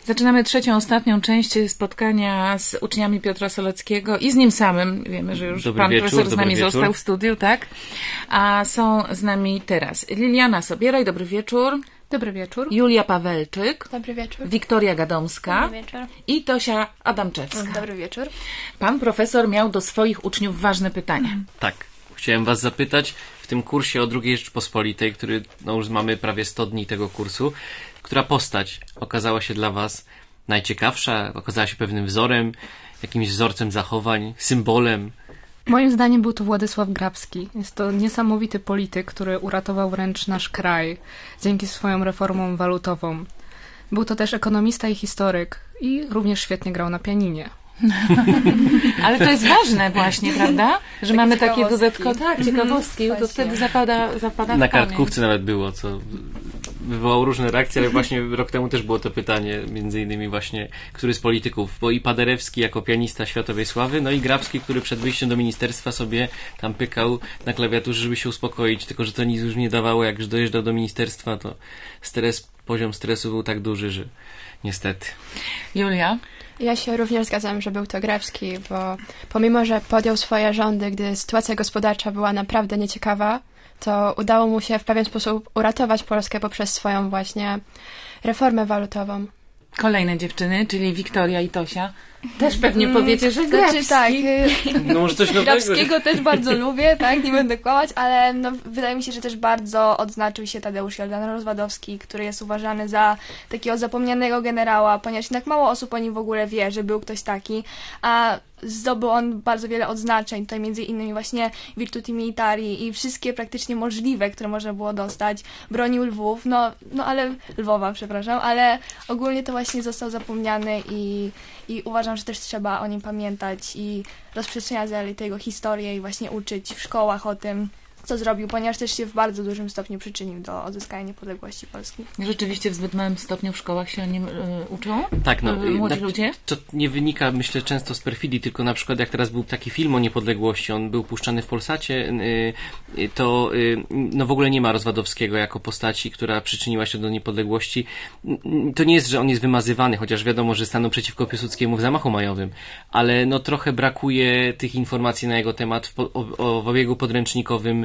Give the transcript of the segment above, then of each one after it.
Zaczynamy trzecią, ostatnią część spotkania z uczniami Piotra Soleckiego i z nim samym. Wiemy, że już pan profesor z nami został w studiu, tak? A są z nami teraz Liliana Sobieraj, dobry wieczór. Dobry wieczór. Julia Pawelczyk. Dobry wieczór. Wiktoria Gadomska. Dobry wieczór. I Tosia Adamczewska. Dobry wieczór. Pan profesor miał do swoich uczniów ważne pytania. Tak. Chciałem was zapytać w tym kursie o II Rzeczpospolitej, który już mamy prawie 100 dni tego kursu, która postać okazała się dla was najciekawsza, okazała się pewnym wzorem, jakimś wzorcem zachowań, symbolem? Moim zdaniem był to Władysław Grabski. Jest to niesamowity polityk, który uratował wręcz nasz kraj dzięki swoim reformom walutową. Był to też ekonomista i historyk i również świetnie grał na pianinie. Ale to jest ważne właśnie, prawda? Że mamy takie dodatkowe ciekawostki, to wtedy zapada na kartkówce nawet było, co wywołało różne reakcje, ale właśnie rok temu też było to pytanie, między innymi właśnie, który z polityków, bo i Paderewski jako pianista światowej sławy, no i Grabski, który przed wyjściem do ministerstwa sobie tam pykał na klawiaturze, żeby się uspokoić, tylko że to nic już nie dawało, jak już dojeżdżał do ministerstwa, to poziom stresu był tak duży, że niestety. Julia? Ja się również zgadzam, że był to Grabski, bo pomimo, że podjął swoje rządy, gdy sytuacja gospodarcza była naprawdę nieciekawa, to udało mu się w pewien sposób uratować Polskę poprzez swoją właśnie reformę walutową. Kolejne dziewczyny, czyli Wiktoria i Tosia, też pewnie powiecie, że Grabski. Tak, no może coś nowego. Grabskiego też bardzo lubię, tak, nie będę kłamać, ale no, wydaje mi się, że też bardzo odznaczył się Tadeusz Jordan-Rozwadowski, który jest uważany za takiego zapomnianego generała, ponieważ jednak mało osób o nim w ogóle wie, że był ktoś taki, a zdobył on bardzo wiele odznaczeń, tutaj między innymi właśnie Virtuti Militari i wszystkie praktycznie możliwe, które można było dostać. Bronił Lwowa, przepraszam, ale ogólnie to właśnie został zapomniany i uważam, że też trzeba o nim pamiętać i rozprzestrzeniać dalej jego historię i właśnie uczyć w szkołach o tym, co zrobił, ponieważ też się w bardzo dużym stopniu przyczynił do odzyskania niepodległości Polski. Rzeczywiście w zbyt małym stopniu w szkołach się o nim uczą? Tak, młodzi ludzie? To nie wynika, myślę, często z perfidii, tylko na przykład jak teraz był taki film o niepodległości, on był puszczany w Polsacie, to w ogóle nie ma Rozwadowskiego jako postaci, która przyczyniła się do niepodległości. To nie jest, że on jest wymazywany, chociaż wiadomo, że stanął przeciwko Piłsudskiemu w zamachu majowym, ale trochę brakuje tych informacji na jego temat w obiegu podręcznikowym.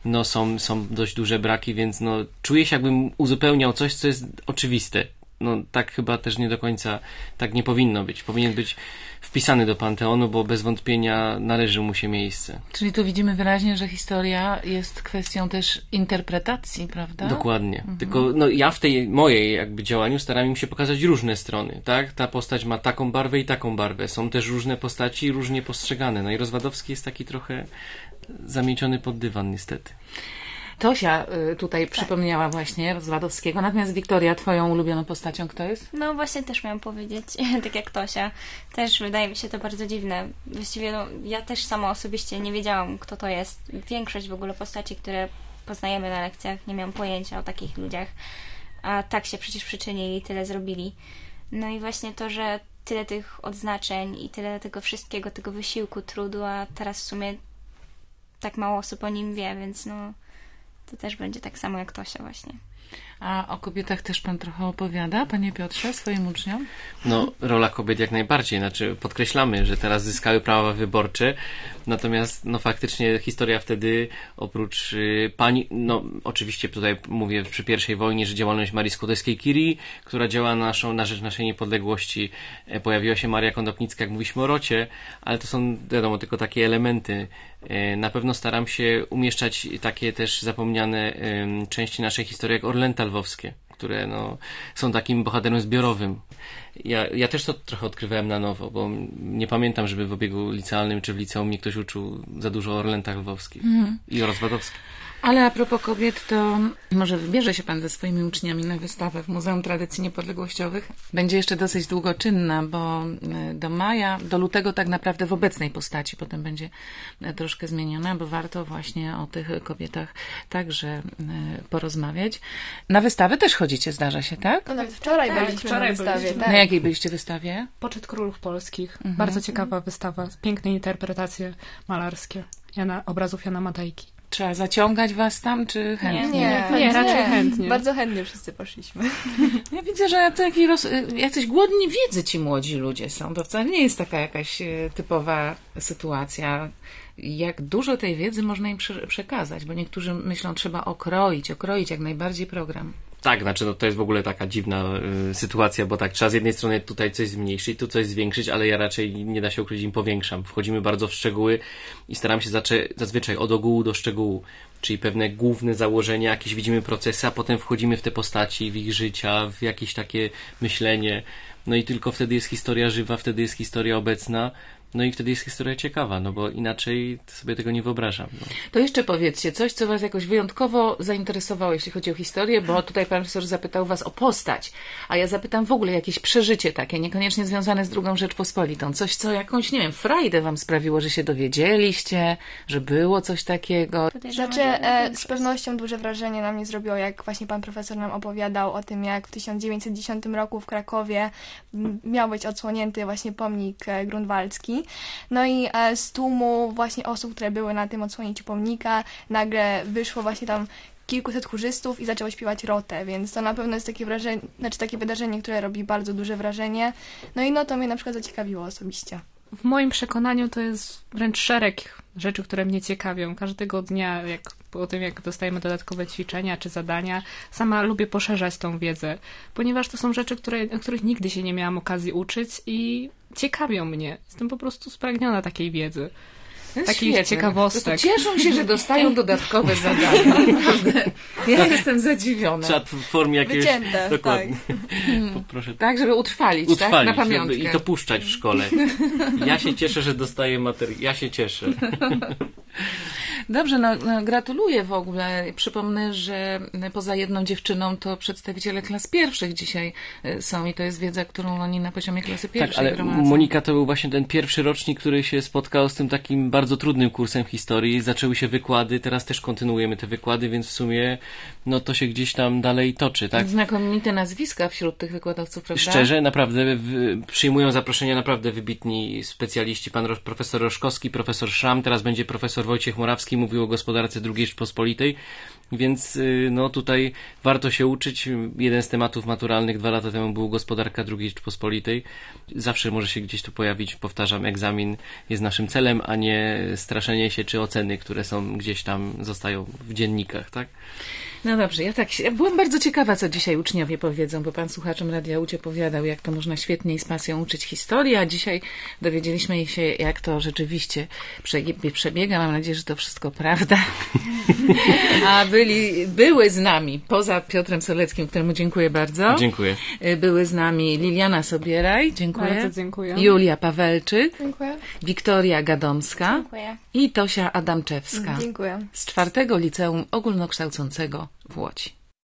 Są dość duże braki, więc czuję się, jakbym uzupełniał coś, co jest oczywiste. Tak chyba też nie do końca, tak nie powinno być. Powinien być wpisany do Panteonu, bo bez wątpienia należy mu się miejsce. Czyli tu widzimy wyraźnie, że historia jest kwestią też interpretacji, prawda? Dokładnie. Tylko ja w tej mojej jakby działaniu staram się pokazać różne strony, tak? Ta postać ma taką barwę i taką barwę. Są też różne postaci, różnie postrzegane. I Rozwadowski jest taki trochę zamieciony pod dywan, niestety. Tosia tutaj przypomniała właśnie Rozwadowskiego, natomiast Wiktoria, twoją ulubioną postacią kto jest? No właśnie też miałam powiedzieć, tak jak Tosia. Też wydaje mi się to bardzo dziwne. Właściwie ja też sama osobiście nie wiedziałam, kto to jest. Większość w ogóle postaci, które poznajemy na lekcjach, nie miałam pojęcia o takich ludziach. A tak się przecież przyczynili i tyle zrobili. No i właśnie to, że tyle tych odznaczeń i tyle tego wszystkiego, tego wysiłku, trudu, a teraz w sumie tak mało osób o nim wie, więc to też będzie tak samo jak Tosia właśnie. A o kobietach też pan trochę opowiada, panie Piotrze, swoim uczniom? Rola kobiet jak najbardziej. Podkreślamy, że teraz zyskały prawa wyborcze, natomiast faktycznie historia wtedy oprócz pani, oczywiście tutaj mówię przy pierwszej wojnie, że działalność Marii Skłodowskiej-Curie, która działa na rzecz naszej niepodległości, pojawiła się Maria Konopnicka, jak mówiliśmy o Rocie, ale to są, wiadomo, tylko takie elementy. Na pewno staram się umieszczać takie też zapomniane części naszej historii, jak Orlęta lwowskie, które są takim bohaterem zbiorowym. Ja też to trochę odkrywałem na nowo, bo nie pamiętam, żeby w obiegu licealnym czy w liceum mnie ktoś uczył za dużo o Orlętach lwowskich i o Rozwadowskich. Ale a propos kobiet, to może wybierze się pan ze swoimi uczniami na wystawę w Muzeum Tradycji Niepodległościowych. Będzie jeszcze dosyć długoczynna, bo do lutego tak naprawdę w obecnej postaci, potem będzie troszkę zmieniona, bo warto właśnie o tych kobietach także porozmawiać. Na wystawę też chodzicie, zdarza się, tak? Wczoraj byliśmy na wystawie. Na jakiej byliście wystawie? Poczet Królów Polskich. Bardzo ciekawa wystawa, piękne interpretacje malarskie obrazów Jana Madejki. Trzeba zaciągać was tam, czy chętnie? Nie, raczej chętnie. Bardzo chętnie wszyscy poszliśmy. Ja widzę, że jacyś głodni wiedzy ci młodzi ludzie są. To wcale nie jest taka jakaś typowa sytuacja. Jak dużo tej wiedzy można im przekazać, bo niektórzy myślą, trzeba okroić jak najbardziej program. Tak, znaczy to jest w ogóle taka dziwna sytuacja, bo tak, trzeba z jednej strony tutaj coś zmniejszyć, tu coś zwiększyć, ale ja raczej, nie da się ukryć, im powiększam. Wchodzimy bardzo w szczegóły i staram się zazwyczaj od ogółu do szczegółu, czyli pewne główne założenia, jakieś widzimy procesy, a potem wchodzimy w te postaci, w ich życia, w jakieś takie myślenie, no i tylko wtedy jest historia żywa, wtedy jest historia obecna. No i wtedy jest historia ciekawa, no bo inaczej sobie tego nie wyobrażam. No. To jeszcze powiedzcie coś, co was jakoś wyjątkowo zainteresowało, jeśli chodzi o historię, bo tutaj pan profesor zapytał was o postać, a ja zapytam w ogóle jakieś przeżycie takie, niekoniecznie związane z II Rzeczpospolitą. Coś, co jakąś, nie wiem, frajdę wam sprawiło, że się dowiedzieliście, że było coś takiego. Znaczy, z pewnością duże wrażenie na mnie zrobiło, jak właśnie pan profesor nam opowiadał o tym, jak w 1910 roku w Krakowie miał być odsłonięty właśnie pomnik grunwaldzki. No i z tłumu właśnie osób, które były na tym odsłonięciu pomnika, nagle wyszło właśnie tam kilkuset chórzystów i zaczęło śpiewać rotę, więc to na pewno jest takie wrażenie, takie wydarzenie, które robi bardzo duże wrażenie. No i to mnie na przykład zaciekawiło osobiście. W moim przekonaniu to jest wręcz szereg rzeczy, które mnie ciekawią. Każdego dnia, po tym jak dostajemy dodatkowe ćwiczenia czy zadania, sama lubię poszerzać tą wiedzę, ponieważ to są rzeczy, o których nigdy się nie miałam okazji uczyć i ciekawią mnie. Jestem po prostu spragniona takiej wiedzy. Takich ciekawostek. Cieszą się, że dostają dodatkowe zadania. Ja jestem zadziwiona. Trzeba w formie jakiegoś... Wycięte, dokładnie. Proszę. Tak, żeby utrwalić, tak? Na pamiątkę. I to puszczać w szkole. Ja się cieszę, że dostaję materiał. Ja się cieszę. Dobrze, gratuluję w ogóle. Przypomnę, że poza jedną dziewczyną to przedstawiciele klas pierwszych dzisiaj są i to jest wiedza, którą oni na poziomie klasy pierwszej tak, ale gromadzą. Monika to był właśnie ten pierwszy rocznik, który się spotkał z tym takim bardzo trudnym kursem historii. Zaczęły się wykłady, teraz też kontynuujemy te wykłady, więc w sumie to się gdzieś tam dalej toczy, tak? Znakomite nazwiska wśród tych wykładowców, prawda? Szczerze, naprawdę przyjmują zaproszenia naprawdę wybitni specjaliści. Pan profesor Roszkowski, profesor Szram, teraz będzie profesor Wojciech Morawski, mówił o gospodarce II Rzeczpospolitej, więc tutaj warto się uczyć. Jeden z tematów maturalnych 2 lata temu był gospodarka II Rzeczpospolitej. Zawsze może się gdzieś tu pojawić, powtarzam, egzamin jest naszym celem, a nie straszenie się czy oceny, które są gdzieś tam, zostają w dziennikach, tak? No dobrze, ja byłam bardzo ciekawa, co dzisiaj uczniowie powiedzą, bo pan słuchaczom Radia Łódź opowiadał, jak to można świetnie i z pasją uczyć historii, a dzisiaj dowiedzieliśmy się, jak to rzeczywiście przebiega. Mam nadzieję, że to wszystko prawda. A były z nami, poza Piotrem Soleckim, któremu dziękuję bardzo. Dziękuję. Były z nami Liliana Sobieraj, dziękuję. Bardzo dziękuję. Julia Pawelczyk. Dziękuję. Wiktoria Gadomska. Dziękuję. I Tosia Adamczewska. Dziękuję. Z 4. Liceum Ogólnokształcącego w Łodzi.